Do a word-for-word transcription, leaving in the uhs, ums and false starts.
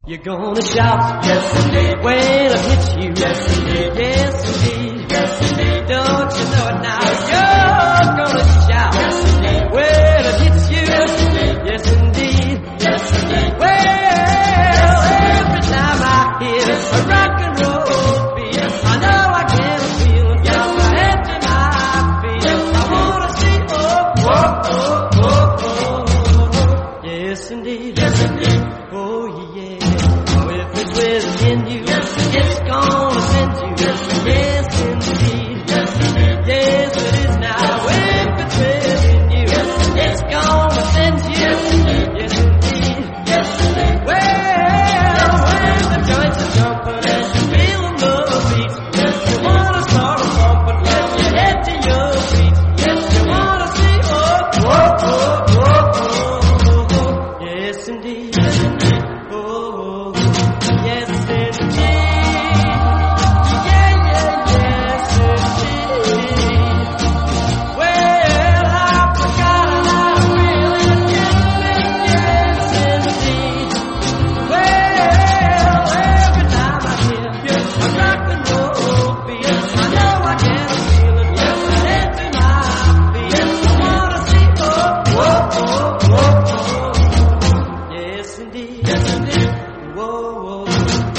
You're gonna shout, yes indeed, when it hits you, yes indeed, yes indeed, yes indeed, don't you know it now? You're gonna shout, yes indeed, when it hits you, yes indeed, yes indeed, yes indeed. Well, every time I hear a rock and roll beat, I know I get a feeling from my head to my feet. I wanna see, oh, oh, oh, oh, oh, yes indeed, yes indeed, oh yeah. Within you, yes, it's gonna send you, yes, yes indeed, yes, indeed, yes it is now. If it's within you, yes, it's gonna send you, yes, indeed, yes indeed, yes indeed. Well, when the joints are jumping and you feel the beat, yes, you wanna start a pumping, let your head to your feet, yes, you wanna see, oh, oh, oh, oh, oh, oh, oh, yes indeed, yes indeed, oh, oh. Yes, indeed. Yeah, yeah, yes, indeed. Well, I forgot how to really get me. Yes, indeed. Well, every time I hear a rock and roll beat, I know I get a feeling. Yes, my head to my feet. Yes, I wanna see. Oh, oh, oh, oh, oh. Yes, indeed. Yes, indeed. Whoa, whoa.